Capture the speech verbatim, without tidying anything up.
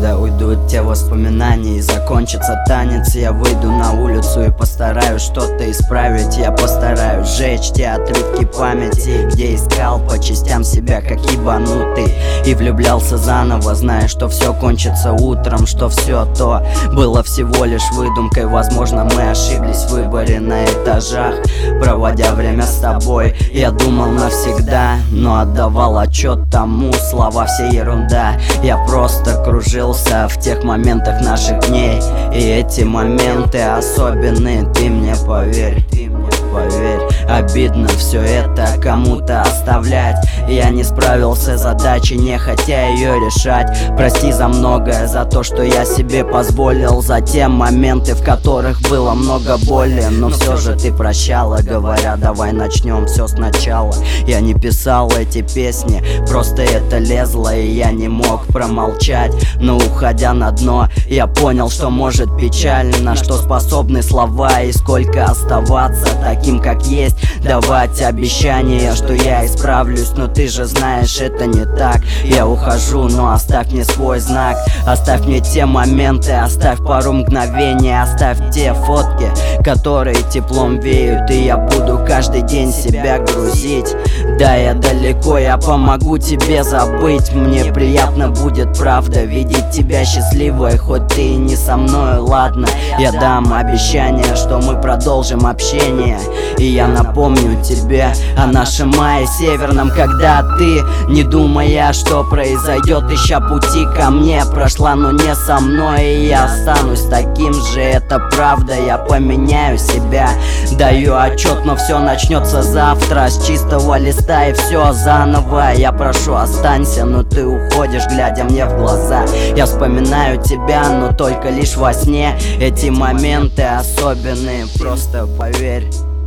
Когда уйдут те воспоминания и закончится танец, я выйду на улицу и постараюсь что-то исправить. Я постараюсь сжечь те отрывки памяти, где искал по частям себя как ебанутый, и влюблялся заново, зная, что все кончится утром, что все то было всего лишь выдумкой. Возможно, мы ошиблись в выборе на этажах, проводя время с тобой. Я думал навсегда, но отдавал отчет тому, слова все ерунда. Я просто кружился в тех моментах наших дней, и эти моменты особенные, ты мне поверь, ты мне поверь. Обидно все это кому-то оставлять. Я не справился с задачей, не хотя ее решать. Прости за многое, за то, что я себе позволил, за те моменты, в которых было много боли. Но все же ты прощала, говоря, давай начнем все сначала. Я не писал эти песни, просто это лезло, и я не мог промолчать. Но уходя на дно, я понял, что может печально, что способны слова и сколько оставаться таким, как есть. Давать обещания, что я исправлюсь, но ты же знаешь, это не так. Я ухожу, но оставь мне свой знак. Оставь мне те моменты, оставь пару мгновений, оставь те фотки, которые теплом веют, и я буду каждый день себя грузить. Да, я далеко, я помогу тебе забыть. Мне приятно будет, правда, видеть тебя счастливой, хоть ты и не со мной, ладно. Я дам обещание, что мы продолжим общение, и я напомню тебе о нашем мае северном, когда ты, не думая, что произойдет, ища пути ко мне, прошла, но не со мной. И я останусь таким же, это правда, я поменяю себя, даю отчет, но все начнется завтра с чистого листа, и все заново. Я прошу, останься, но ты уходишь, глядя мне в глаза. Я вспоминаю тебя, но только лишь во сне. Эти моменты особенные, просто поверь.